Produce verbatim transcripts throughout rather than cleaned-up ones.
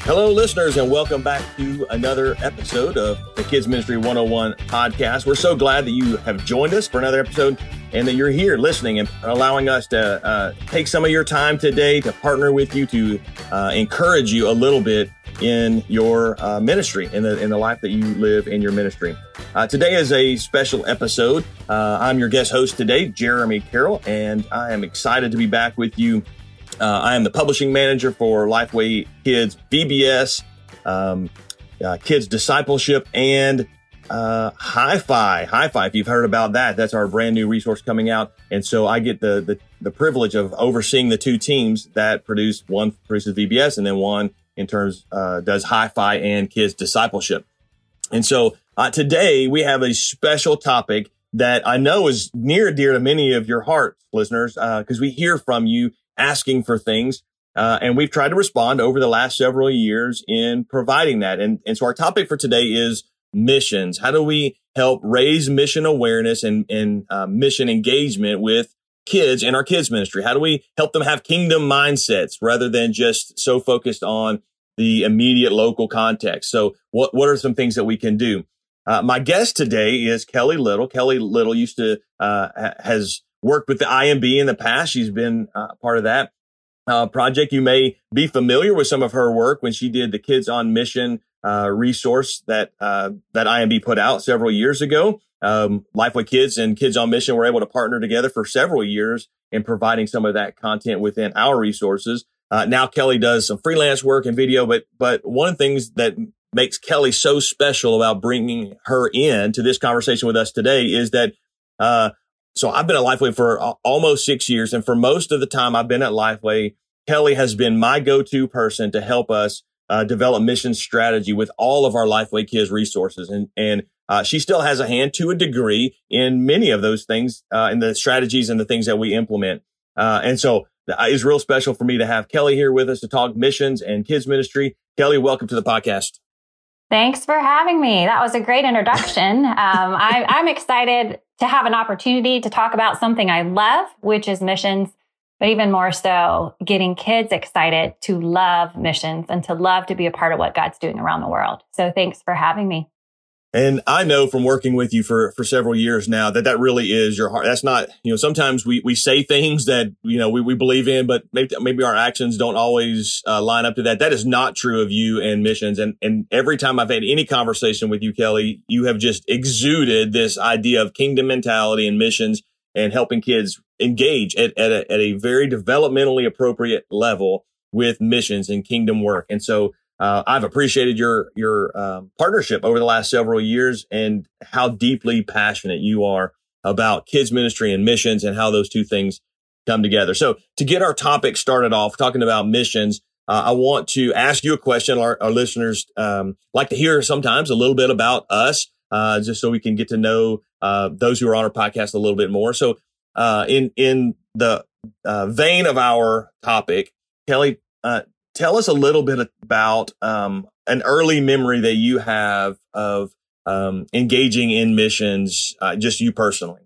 Hello, listeners, and welcome back to another episode of the Kids Ministry one oh one podcast. We're so glad that you have joined us for another episode and that you're here listening and allowing us to uh, take some of your time today to partner with you, to uh, encourage you a little bit in your uh, ministry, in the in the life that you live in your ministry. Uh, today is a special episode. Uh, I'm your guest host today, Jeremy Carroll, and I am excited to be back with you. Uh, I am the publishing manager for Lifeway Kids V B S, um, uh, Kids Discipleship, and uh, Hi-Fi. Hi-Fi, if you've heard about that, that's our brand new resource coming out. And so I get the the, the privilege of overseeing the two teams that produce, one produces V B S and then one in terms uh, does Hi-Fi and Kids Discipleship. And so uh, today we have a special topic that I know is near and dear to many of your hearts, listeners, because uh, we hear from you asking for things. Uh, and we've tried to respond over the last several years in providing that. And, and so our topic for today is missions. How do we help raise mission awareness and, and uh, mission engagement with kids in our kids ministry? How do we help them have kingdom mindsets rather than just so focused on the immediate local context? So what, what are some things that we can do? Uh, my guest today is Kelly Little. Kelly Little used to, uh, ha- has worked with the I M B in the past. She's been uh, part of that uh, project. You may be familiar with some of her work when she did the Kids on Mission uh, resource that uh, that I M B put out several years ago. Um, Lifeway Kids and Kids on Mission were able to partner together for several years in providing some of that content within our resources. Uh, now Kelly does some freelance work and video, but but one of the things that makes Kelly so special about bringing her in to this conversation with us today is that uh, So I've been at Lifeway for almost six years. And for most of the time I've been at Lifeway, Kelly has been my go-to person to help us uh, develop mission strategy with all of our Lifeway Kids resources. And, and uh, she still has a hand to a degree in many of those things, uh, in the strategies and the things that we implement. Uh, and so it's real special for me to have Kelly here with us to talk missions and kids ministry. Kelly, welcome to the podcast. Thanks for having me. That was a great introduction. um, I, I'm excited to have an opportunity to talk about something I love, which is missions, but even more so, getting kids excited to love missions and to love to be a part of what God's doing around the world. So thanks for having me. And I know from working with you for, for several years now that that really is your heart. That's not, you know, sometimes we, we say things that, you know, we, we believe in, but maybe, maybe our actions don't always uh, line up to that. That is not true of you and missions. And, and every time I've had any conversation with you, Kelly, you have just exuded this idea of kingdom mentality and missions and helping kids engage at, at a, at a very developmentally appropriate level with missions and kingdom work. And so Uh, I've appreciated your your um, partnership over the last several years and how deeply passionate you are about kids ministry and missions and how those two things come together. So to get our topic started off, talking about missions, uh, I want to ask you a question. Our, our listeners um, like to hear sometimes a little bit about us, uh, just so we can get to know uh, those who are on our podcast a little bit more. So uh, in in the uh, vein of our topic, Kelly, uh, tell us a little bit about um, an early memory that you have of um, engaging in missions, uh, just you personally.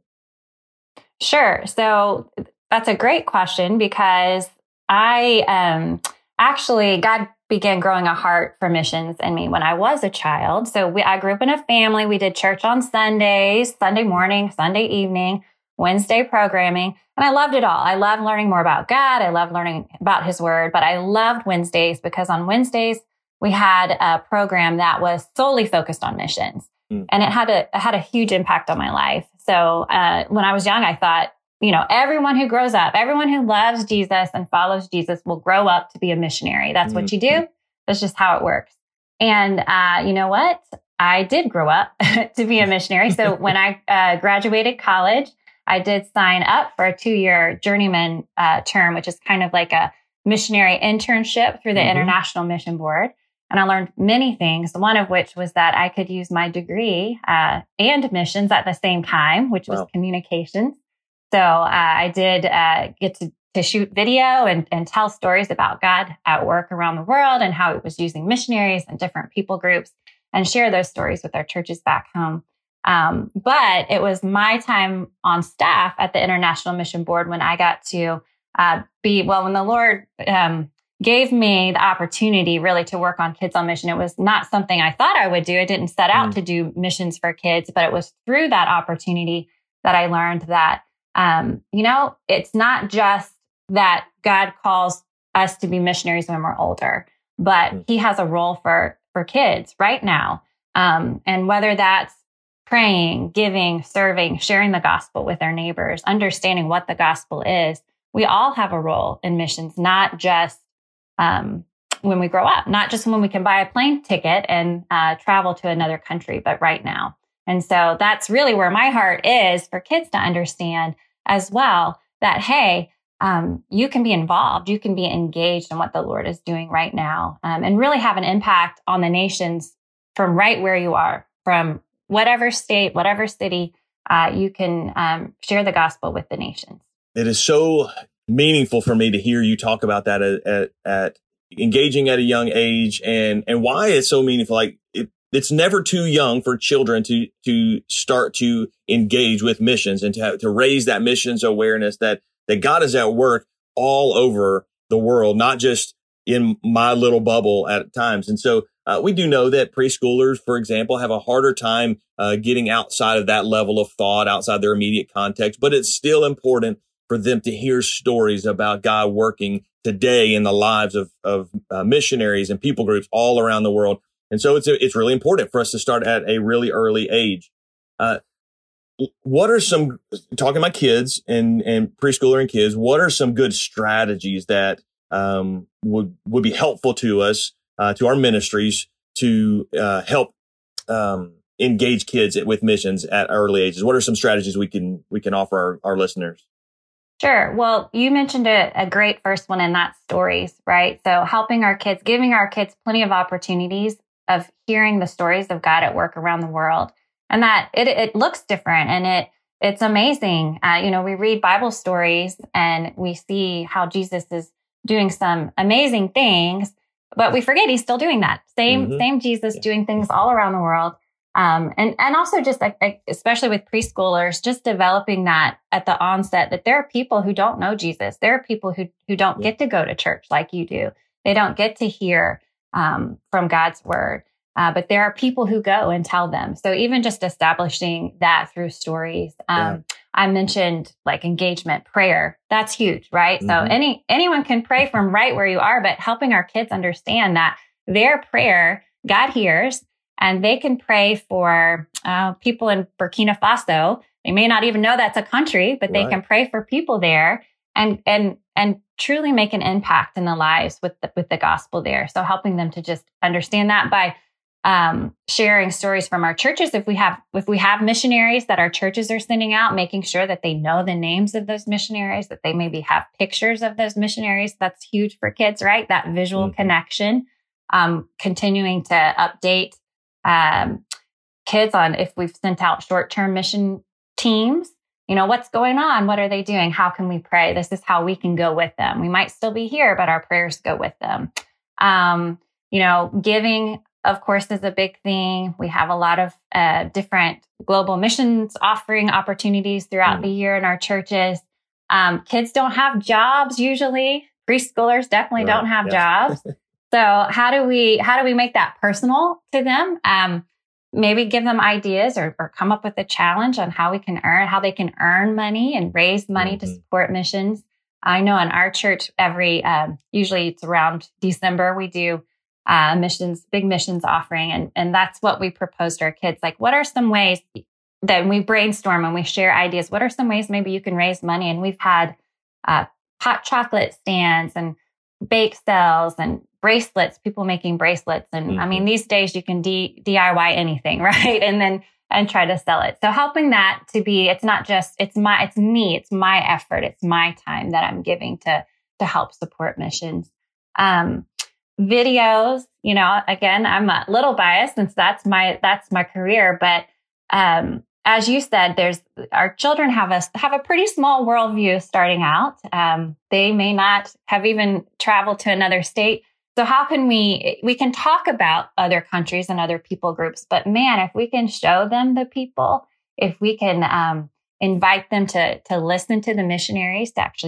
Sure. So that's a great question because I um, actually, God began growing a heart for missions in me when I was a child. So we, I grew up in a family. We did church on Sundays, Sunday morning, Sunday evening, Wednesday programming. And I loved it all. I loved learning more about God. I loved learning about his word, but I loved Wednesdays because on Wednesdays we had a program that was solely focused on missions. Mm. And it had a, it had a huge impact on my life. So uh, when I was young, I thought, you know, everyone who grows up, everyone who loves Jesus and follows Jesus will grow up to be a missionary. That's mm. what you do. That's just how it works. And uh, you know what? I did grow up to be a missionary. So when I uh, graduated college, I did sign up for a two-year journeyman uh, term, which is kind of like a missionary internship through the mm-hmm. International Mission Board. And I learned many things, one of which was that I could use my degree uh, and missions at the same time, which was wow. communications. So uh, I did uh, get to, to shoot video and, and tell stories about God at work around the world and how it was using missionaries and different people groups and share those stories with our churches back home. Um, but it was my time on staff at the International Mission Board when I got to uh, be, well, when the Lord um, gave me the opportunity really to work on Kids on Mission. It was not something I thought I would do. I didn't set out mm. to do missions for kids, but it was through that opportunity that I learned that, um, you know, it's not just that God calls us to be missionaries when we're older, but mm. he has a role for, for kids right now. Um, and whether that's praying, giving, serving, sharing the gospel with our neighbors, understanding what the gospel is, we all have a role in missions, not just um, when we grow up, not just when we can buy a plane ticket and uh, travel to another country, but right now. And so that's really where my heart is for kids to understand as well that, hey, um, you can be involved, you can be engaged in what the Lord is doing right now, um, and really have an impact on the nations from right where you are, from whatever state, whatever city, uh, you can um, share the gospel with the nations. It is so meaningful for me to hear you talk about that at, at, at engaging at a young age, and, and why it's so meaningful. Like it, it's never too young for children to, to start to engage with missions and to have, to raise that missions awareness that, that God is at work all over the world, not just in my little bubble at times. And so uh, we do know that preschoolers, for example, have a harder time uh, getting outside of that level of thought, outside their immediate context, but it's still important for them to hear stories about God working today in the lives of, of uh, missionaries and people groups all around the world. And so it's, it's really important for us to start at a really early age. Uh, what are some, talking about kids and, and preschooler and kids, what are some good strategies that um, would, would be helpful to us, uh, to our ministries to uh, help um, engage kids with missions at early ages? What are some strategies we can, we can offer our, our listeners? Sure. Well, you mentioned a, a great first one, and that's stories, right? So helping our kids, giving our kids plenty of opportunities of hearing the stories of God at work around the world. And that it, it looks different and it it's amazing. Uh, you know, we read Bible stories and we see how Jesus is doing some amazing things, but we forget he's still doing that. Same, mm-hmm. same Jesus yeah. doing things all around the world. Um, and, and also just like, especially with preschoolers, just developing that at the onset that there are people who don't know Jesus. There are people who, who don't yeah. get to go to church like you do. They don't get to hear, um, from God's word. Uh, but there are people who go and tell them. So even just establishing that through stories, um, yeah. I mentioned like engagement, prayer. That's huge, right? Mm-hmm. So any, anyone can pray from right where you are, but helping our kids understand that their prayer, God hears. And they can pray for uh, people in Burkina Faso. They may not even know that's a country, but right. they can pray for people there and and and truly make an impact in the lives with the, with the gospel there. So helping them to just understand that by um, sharing stories from our churches. If we have if we have missionaries that our churches are sending out, making sure that they know the names of those missionaries, that they maybe have pictures of those missionaries. That's huge for kids, right? That visual mm-hmm. connection. Um, continuing to update Um, kids on if we've sent out short-term mission teams, you know, what's going on? What are they doing? How can we pray? This is how we can go with them. We might still be here, but our prayers go with them. Um, you know, giving, of course, is a big thing. We have a lot of uh, different global missions offering opportunities throughout mm. the year in our churches. Um, kids don't have jobs usually. Preschoolers definitely right. don't have yeah. jobs. So how do we, how do we make that personal to them? Um, maybe give them ideas or, or come up with a challenge on how we can earn, how they can earn money and raise money mm-hmm. to support missions. I know in our church, every, um, usually it's around December, we do, uh, missions, big missions offering. And, and that's what we propose to our kids. Like, what are some ways that we brainstorm and we share ideas? What are some ways maybe you can raise money? And we've had, uh, hot chocolate stands and bake sales and bracelets, people making bracelets. And mm-hmm. I mean, these days you can D- DIY anything, right? And then, and try to sell it. So helping that to be, it's not just, it's my, it's me, it's my effort. It's my time that I'm giving to, to help support missions. Um, videos, you know, again, I'm a little biased since that's my, that's my career, but, um, as you said, there's our children have a have a pretty small worldview starting out. Um, they may not have even traveled to another state. So how can we we can talk about other countries and other people groups, but man, if we can show them the people, if we can um, invite them to to listen to the missionaries, to actually sh-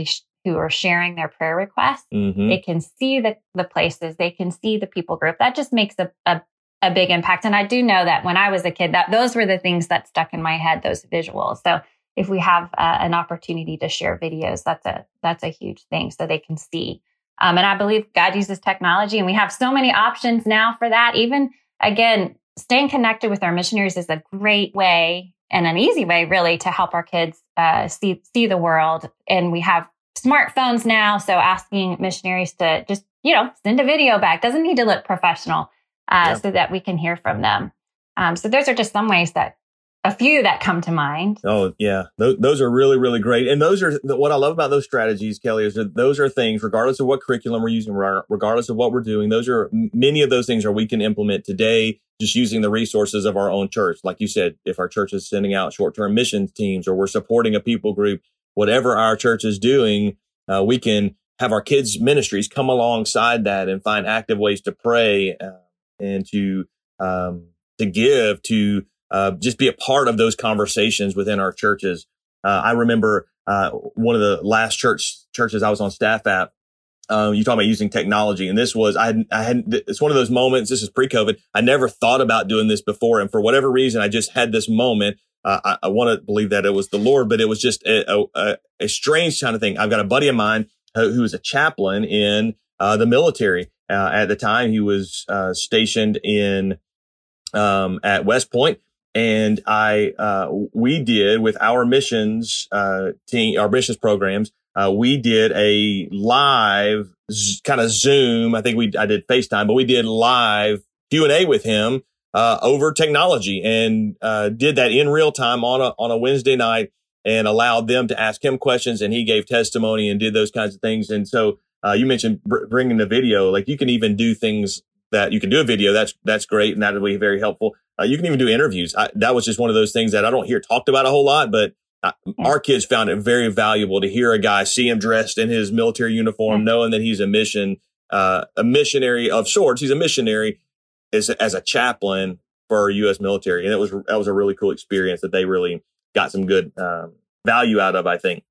who are sharing their prayer requests. Mm-hmm. They can see the, the places, they can see the people group. That just makes a, a, a big impact. And I do know that when I was a kid, that those were the things that stuck in my head, those visuals. So if we have uh, an opportunity to share videos, that's a, that's a huge thing so they can see. Um, and I believe God uses technology, and we have so many options now for that. Even again, staying connected with our missionaries is a great way and an easy way, really, to help our kids uh, see see the world. And we have smartphones now, so asking missionaries to just, you know, send a video back. Doesn't need to look professional, uh, yeah. so that we can hear from them. Um, so those are just some ways that, a few that come to mind. Oh, yeah. Those, those are really, really great. And those are what I love about those strategies, Kelly, is that those are things, regardless of what curriculum we're using, regardless of what we're doing, those are many of those things are we can implement today just using the resources of our own church. Like you said, if our church is sending out short-term missions teams, or we're supporting a people group, whatever our church is doing, uh, we can have our kids' ministries come alongside that and find active ways to pray uh, and to um, to give, to Uh, just be a part of those conversations within our churches. Uh, I remember uh, one of the last church churches I was on staff at. Um, you talking about using technology, and this was I had I had it's one of those moments. This is pre-COVID. I never thought about doing this before, and for whatever reason, I just had this moment. Uh, I, I want to believe that it was the Lord, but it was just a, a, a strange kind of thing. I've got a buddy of mine who, who was a chaplain in uh, the military uh, at the time. He was uh, stationed in um, at West Point. And I, uh, we did with our missions, uh, team, our missions programs, uh, we did a live z- kind of Zoom. I think we, I did FaceTime, but we did live Q and A with him, uh, over technology, and, uh, did that in real time on a, on a Wednesday night, and allowed them to ask him questions, and he gave testimony and did those kinds of things. And so, uh, you mentioned br- bringing the video, like you can even do things that you can do a video. That's, that's great. And that'll be very helpful. Uh, you can even do interviews. I, that was just one of those things that I don't hear talked about a whole lot, but uh, our kids found it very valuable to hear a guy, see him dressed in his military uniform, knowing that he's a mission, uh, a missionary of sorts. He's a missionary as, as a chaplain for our U S military. And it was, that was a really cool experience that they really got some good, um, value out of, I think.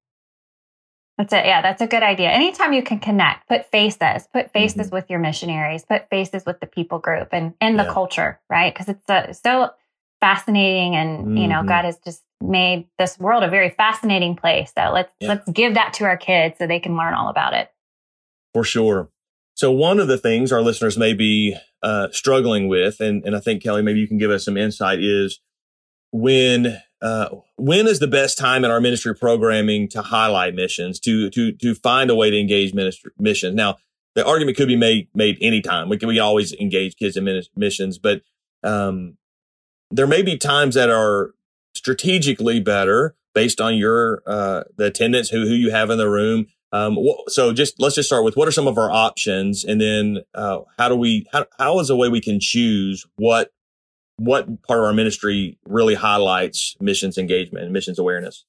That's it. Yeah, that's a good idea. Anytime you can connect, put faces, put faces mm-hmm. with your missionaries, put faces with the people group and, and the yeah. culture, right? Because it's uh, so fascinating, and, mm-hmm. you know, God has just made this world a very fascinating place. So let's, yeah. let's give that to our kids so they can learn all about it. For sure. So one of the things our listeners may be uh, struggling with, and, and I think, Kelly, maybe you can give us some insight, is when Uh, when is the best time in our ministry programming to highlight missions, to, to, to find a way to engage ministry missions? Now, the argument could be made, made anytime. We can, we always engage kids in missions, but, um, there may be times that are strategically better based on your, uh, the attendance, who, who you have in the room. Um, so just, let's just start with what are some of our options, and then, uh, how do we, how, how is a way we can choose what, what part of our ministry really highlights missions engagement and missions awareness?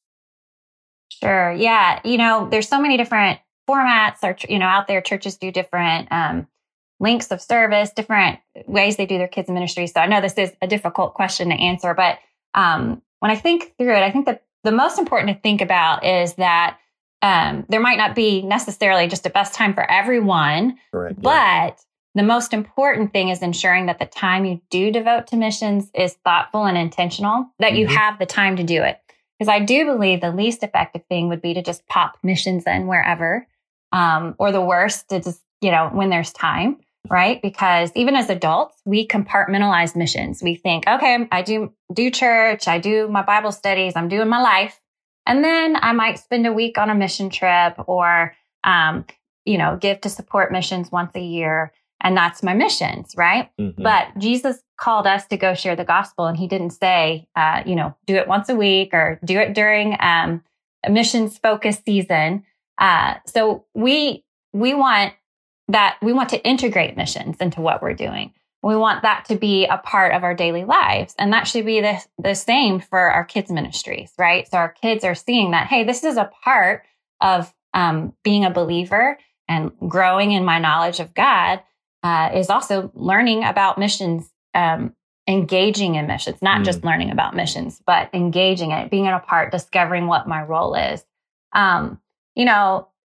Sure. Yeah. You know, there's so many different formats, or, you know, out there. Churches do different um, links of service, different ways they do their kids ministry. So I know this is a difficult question to answer, but um, when I think through it, I think that the most important to think about is that um, there might not be necessarily just a best time for everyone, Correct, but yeah. the most important thing is ensuring that the time you do devote to missions is thoughtful and intentional, that mm-hmm. you have the time to do it. Because I do believe the least effective thing would be to just pop missions in wherever, um, or the worst, to just, you know, when there's time, right? Because even as adults, we compartmentalize missions. We think, okay, I do do church, I do my Bible studies, I'm doing my life. And then I might spend a week on a mission trip, or, um, you know, give to support missions once a year. And that's my missions, right? Mm-hmm. But Jesus called us to go share the gospel, and he didn't say, uh, you know, do it once a week or do it during um, a missions focused season. Uh, so we we want that we want to integrate missions into what we're doing. We want that to be a part of our daily lives, and that should be the the same for our kids' ministries, right? So our kids are seeing that, hey, this is a part of um, being a believer and growing in my knowledge of God. Uh, is also learning about missions, um, engaging in missions, not mm. just learning about missions, but engaging in it, being in a part, discovering what my role is. Um, you know,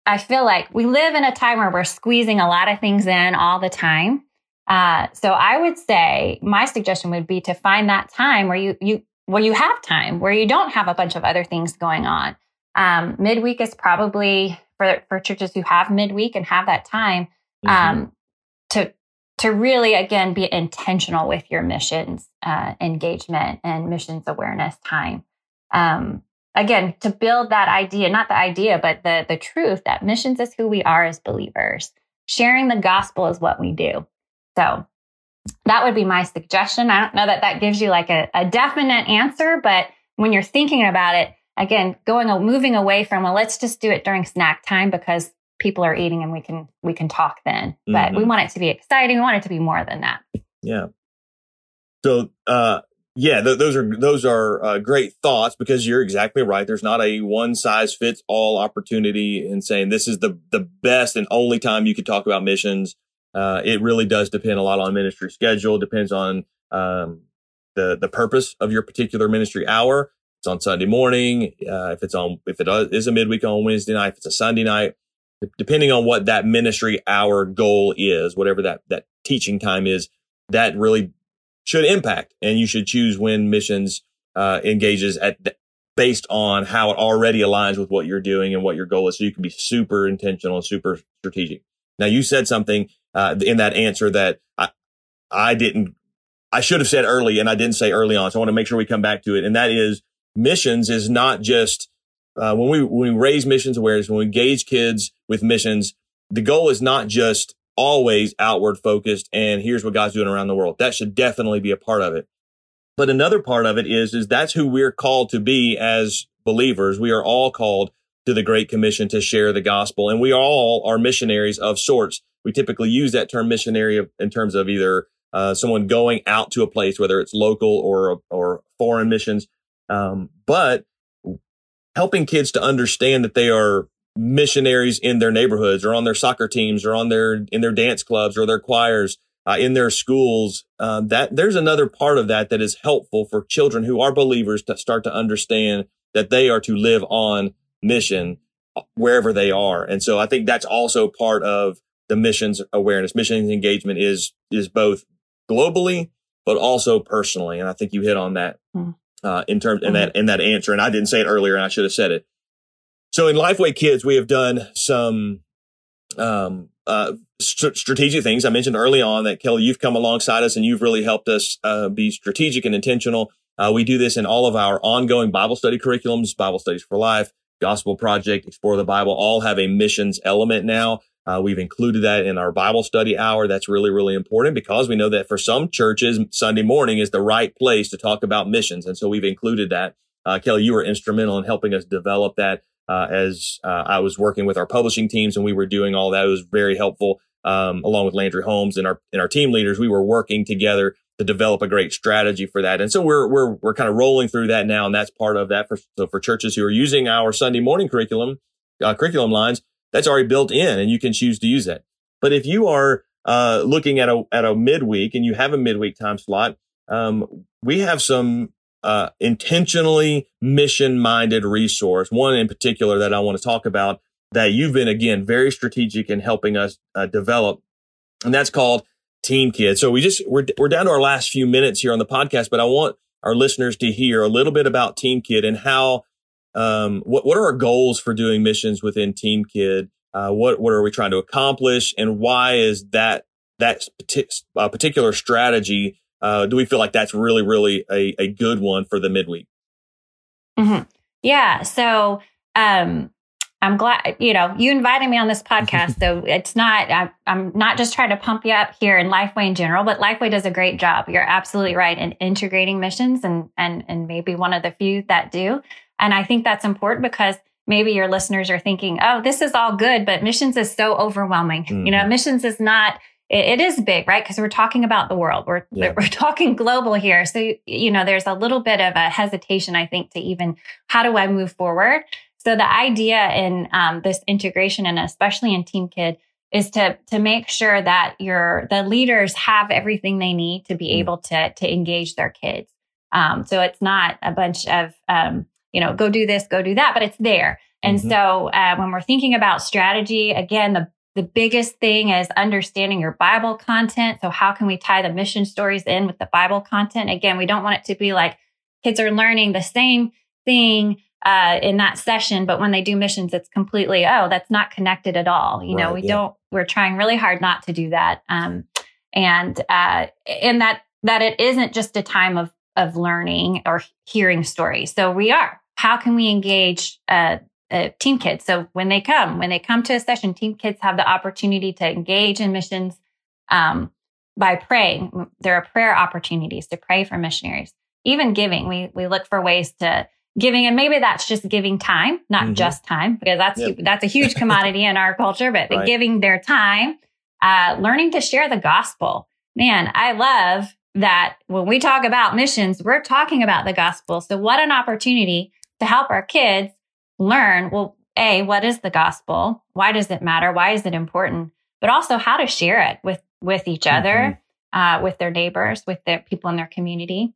I feel like we live in a time where we're squeezing a lot of things in all the time. Uh, so I would say my suggestion would be to find that time where you, you, where you have time, where you don't have a bunch of other things going on. Um, midweek is probably for, for churches who have midweek and have that time, um, mm-hmm. to, to really, again, be intentional with your missions, uh, engagement and missions awareness time. Um, Again, to build that idea, not the idea, but the, the truth that missions is who we are as believers. Sharing the gospel is what we do. So that would be my suggestion. I don't know that that gives you like a, a definite answer, but when you're thinking about it, again, going, moving away from, well, let's just do it during snack time because people are eating and we can, we can talk then. Mm-hmm. But we want it to be exciting. We want it to be more than that. Yeah. So, uh, Yeah, th- those are those are uh, great thoughts because you're exactly right. There's not a one size fits all opportunity in saying this is the the best and only time you could talk about missions. Uh, it really does depend a lot on ministry schedule. Depends on um, the the purpose of your particular ministry hour. If it's on Sunday morning. Uh, if it's on if it is a midweek on Wednesday night. If it's a Sunday night. Depending on what that ministry hour goal is, whatever that that teaching time is, that really should impact, and you should choose when missions uh, engages at based on how it already aligns with what you're doing and what your goal is. So you can be super intentional and super strategic. Now, you said something uh, in that answer that I, I didn't, I should have said early, and I didn't say early on. So I want to make sure we come back to it. And that is missions is not just uh, when we when we raise missions awareness, when we engage kids with missions, the goal is not just always outward focused and here's what God's doing around the world. That should definitely be a part of it. But another part of it is, is that's who we're called to be as believers. We are all called to the Great Commission to share the gospel, and we all are missionaries of sorts. We typically use that term missionary in terms of either uh, someone going out to a place, whether it's local or or foreign missions, um, but helping kids to understand that they are missionaries in their neighborhoods or on their soccer teams or on their in their dance clubs or their choirs uh, in their schools. Uh, that there's another part of that that is helpful for children who are believers to start to understand that they are to live on mission wherever they are. And so I think that's also part of the missions awareness. Missions engagement is is both globally but also personally. And I think you hit on that uh, in terms in that in that answer. And I didn't say it earlier, and I should have said it. So in Lifeway Kids, we have done some um, uh, st- strategic things. I mentioned early on that, Kelly, you've come alongside us and you've really helped us uh, be strategic and intentional. Uh, we do this in all of our ongoing Bible study curriculums, Bible Studies for Life, Gospel Project, Explore the Bible, all have a missions element now. Uh, we've included that in our Bible study hour. That's really, really important because we know that for some churches, Sunday morning is the right place to talk about missions. And so we've included that. Uh, Kelly, you were instrumental in helping us develop that. Uh, as uh, I was working with our publishing teams and we were doing all that, it was very helpful. Um, along with Landry Holmes and our and our team leaders, we were working together to develop a great strategy for that. And so we're we're we're kind of rolling through that now, and that's part of that. For, so for churches who are using our Sunday morning curriculum uh, curriculum lines, that's already built in, and you can choose to use that. But if you are uh, looking at a at a midweek and you have a midweek time slot, um, we have some Uh, intentionally mission-minded resource, one in particular that I want to talk about that you've been, again, very strategic in helping us uh, develop, and that's called Team Kid. So we just, we're, we're down to our last few minutes here on the podcast, but I want our listeners to hear a little bit about Team Kid and how, um, what, what are our goals for doing missions within Team Kid? Uh, what, what are we trying to accomplish, and why is that, that uh, particular strategy Uh, do we feel like that's really, really a, a good one for the midweek? Mm-hmm. Yeah. So um, I'm glad, you know, you invited me on this podcast. So it's not, I, I'm not just trying to pump you up here in Lifeway in general, but Lifeway does a great job. You're absolutely right in integrating missions, and, and, and maybe one of the few that do. And I think that's important because maybe your listeners are thinking, oh, this is all good, but missions is so overwhelming. Mm-hmm. You know, missions is not, It, it is big, right? Because we're talking about the world. We're yeah. we're talking global here. So, you know, there's a little bit of a hesitation, I think, to even, how do I move forward? So the idea in um, this integration, and especially in Team Kid, is to to make sure that your the leaders have everything they need to be mm. able to to engage their kids. Um, so it's not a bunch of, um, you know, go do this, go do that, but it's there. And mm-hmm. so uh, when we're thinking about strategy, again, the the biggest thing is understanding your Bible content. So how can we tie the mission stories in with the Bible content? Again, we don't want it to be like kids are learning the same thing uh, in that session, but when they do missions, it's completely, oh, that's not connected at all. You right, know, we yeah. don't, we're trying really hard not to do that. Um, and, uh, and that, that it isn't just a time of, of learning or hearing stories. So we are, how can we engage, uh, Uh, Team Kids? So when they come, when they come to a session, Team Kids have the opportunity to engage in missions um, by praying. There are prayer opportunities to pray for missionaries. Even giving, we we look for ways to giving, and maybe that's just giving time, not mm-hmm. just time, because that's yep. that's a huge commodity in our culture. But right. giving their time, uh, learning to share the gospel. Man, I love that when we talk about missions, we're talking about the gospel. So what an opportunity to help our kids learn, well, A, what is the gospel? Why does it matter? Why is it important? But also how to share it with, with each other, mm-hmm. uh, with their neighbors, with their people in their community.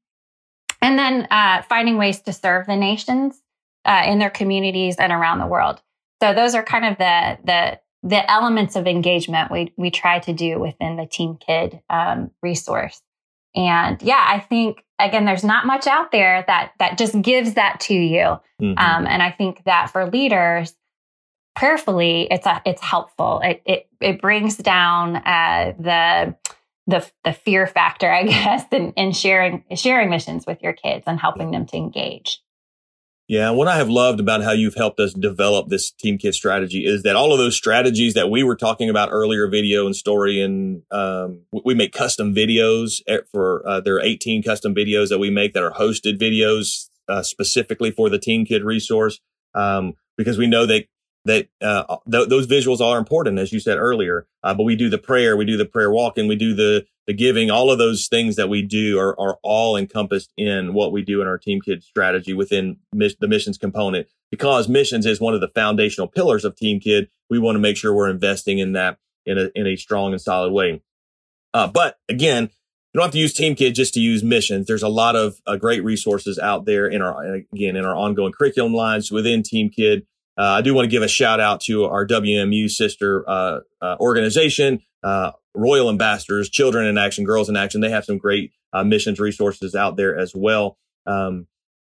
And then uh, finding ways to serve the nations uh, in their communities and around the world. So those are kind of the the the elements of engagement we we try to do within the Team Kid um, resource. And yeah, I think, again, there's not much out there that that just gives that to you. Mm-hmm. Um, and I think that for leaders, prayerfully, it's a, it's helpful. It it it brings down uh, the the the fear factor, I guess, in, in sharing sharing missions with your kids and helping them to engage. Yeah, what I have loved about how you've helped us develop this Team Kid strategy is that all of those strategies that we were talking about earlier, video and story, and um, we make custom videos for uh, there are eighteen custom videos that we make that are hosted videos uh, specifically for the Team Kid resource, um, because we know that that uh, th- those visuals are important, as you said earlier. Uh, but we do the prayer, we do the prayer walk, and we do the the giving. All of those things that we do are, are all encompassed in what we do in our Team Kid strategy within mis- the missions component. Because missions is one of the foundational pillars of Team Kid, we want to make sure we're investing in that in a in a strong and solid way. Uh, but again, you don't have to use Team Kid just to use missions. There's a lot of uh, great resources out there in our again in our ongoing curriculum lines within Team Kid. Uh, I do want to give a shout out to our W M U sister uh, uh, organization, uh, Royal Ambassadors, Children in Action, Girls in Action. They have some great uh, missions resources out there as well. Um,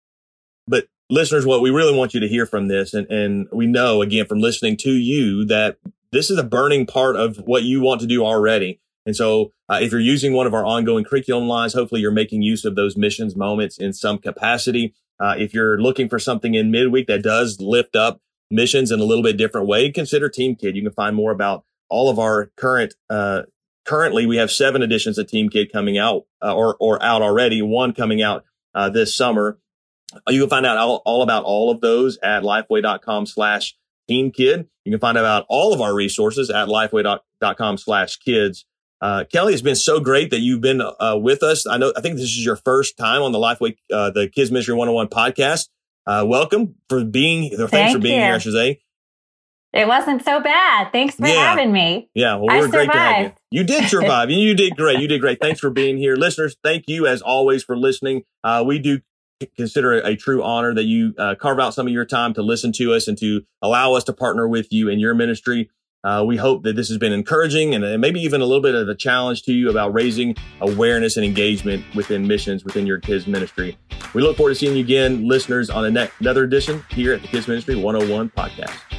but listeners, what we really want you to hear from this, and, and we know, again, from listening to you, that this is a burning part of what you want to do already. And so uh, if you're using one of our ongoing curriculum lines, hopefully you're making use of those missions moments in some capacity. Uh, if you're looking for something in midweek that does lift up missions in a little bit different way, consider Team Kid. You can find more about all of our current, uh, currently we have seven editions of Team Kid coming out, uh, or, or out already, one coming out, uh, this summer. You can find out all, all about all of those at lifeway.com slash Team Kid. You can find out about all of our resources at lifeway.com slash kids. Uh, Kelly, it's been so great that you've been, uh, with us. I know, I think this is your first time on the Lifeway, uh, the Kids Ministry one oh one podcast. Uh, welcome for being, thanks Thank for being you. here, I should say. It wasn't so bad. Thanks for yeah. having me. Yeah, well, we were great to have you. You did survive, and you did great. You did great. Thanks for being here. Listeners, thank you, as always, for listening. Uh, we do consider it a true honor that you uh, carve out some of your time to listen to us and to allow us to partner with you in your ministry. Uh, we hope that this has been encouraging and maybe even a little bit of a challenge to you about raising awareness and engagement within missions within your kids ministry. We look forward to seeing you again, listeners, on a next, another edition here at the Kids Ministry one oh one podcast.